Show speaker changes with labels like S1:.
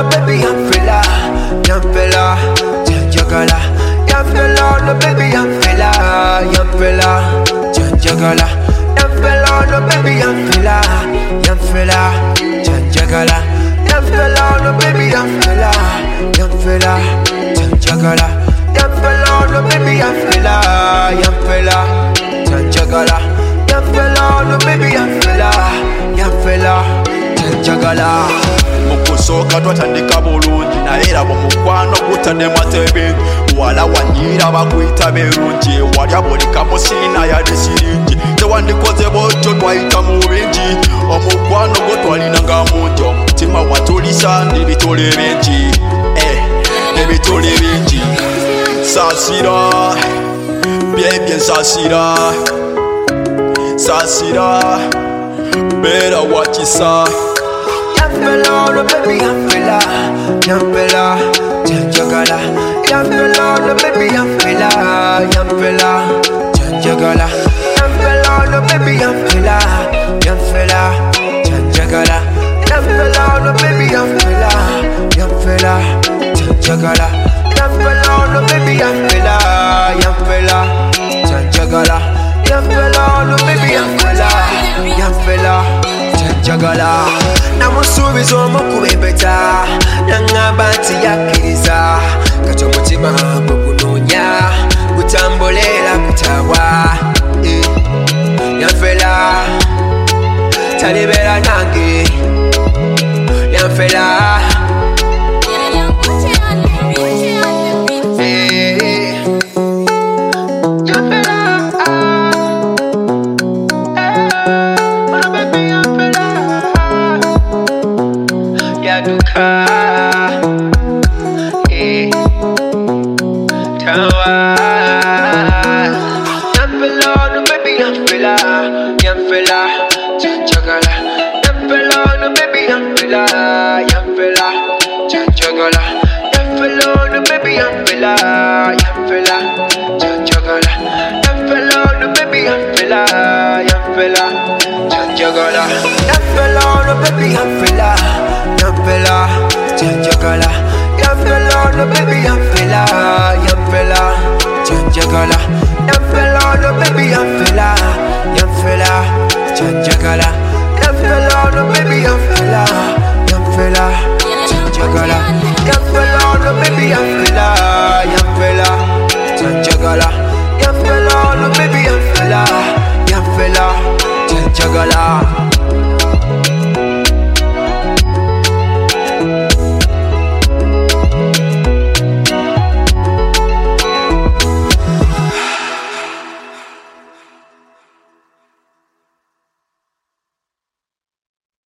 S1: no baby, young fella, Janjagala. Young fella, no baby, young fella, Janjagala. Young fella, no baby, young fella, Janjagala. Young fella, no baby, young fella, Janjagala. Young fella, no baby, young fella, Janjagala. Young fella, no baby, young fella, Janjagala.
S2: Mukusoka twatandika bulungi naye era bwomukwano gutadde matebe wala wanyira bakuyita berungi walya buli kamusina yadde siringi tewandikoze bwotyo twayita mu bingi omukwano gwo twalinanga mungi omutima watulisa n'ebitole bingi n'ebitole bingi saasira byebye nsaasira saasira beera wakisa.
S1: Young fella, no baby, young fella, Janjagala. Young fella, no baby, young fella, Janjagala. Young fella, no baby, young fella, Janjagala. Young fella, no baby, young fella, Janjagala. Young fella, no baby, young fella, Janjagala. Young fella, no baby, young fella, Janjagala. Namusubiza omukubembeta nangamba nti yakkiriza kati omutima gwe gunoonya gutambuleera kutawa yanfela talibera nange yanfela Yaduka, Tawa. Young fella, no baby, young fella, Janjagala. Young fella, no baby, young fella, Janjagala. Young fella, no baby, young fella, Janjagala. Young fella, no baby, young fella, Janjagala. Young fella, no baby, young fella, Janjagala. Young fella, no baby, young fella, Janjagala. Young fella, no baby, young fella, Janjagala. Young fella, no baby, young fella, Janjagala. Young fella, no baby, young fella, Janjagala. Young fella, no baby, young fella, Janjagala.